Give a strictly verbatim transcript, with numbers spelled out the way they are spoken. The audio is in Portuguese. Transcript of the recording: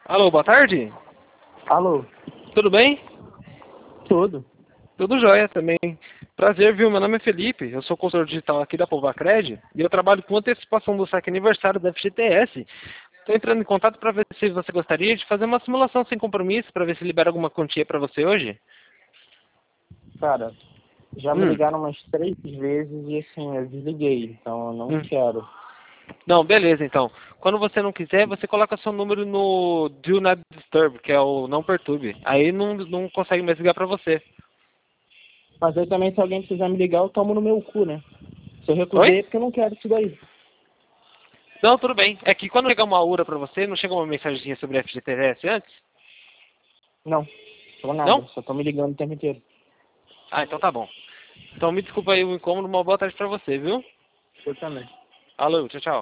Alô, boa tarde. Alô? Tudo bem? Tudo. Tudo jóia também. Prazer, viu? Meu nome é Felipe, eu sou consultor digital aqui da Povacred e eu trabalho com antecipação do saque aniversário da F G T S. Estou entrando em contato para ver se você gostaria de fazer uma simulação sem compromisso, para ver se libera alguma quantia para você hoje. Cara, já me Hum. ligaram umas três vezes e assim, eu desliguei, então eu não Hum. quero. Não, beleza então. Quando você não quiser, você coloca seu número no Do Not Disturb, que é o não perturbe. Aí não, não consegue mais ligar para você. Mas aí também se alguém precisar me ligar, eu tomo no meu cu, né? Se eu recusei Oi? é porque eu não quero isso daí. Não, tudo bem. É que quando chega uma URA para você, não chega uma mensagenzinha sobre F G T S antes? Não, tô nada, Não? só tô me ligando o tempo inteiro. Ah, então tá bom. Então me desculpa aí o incômodo, uma boa tarde pra você, viu? Eu também. Alô, tchau, tchau.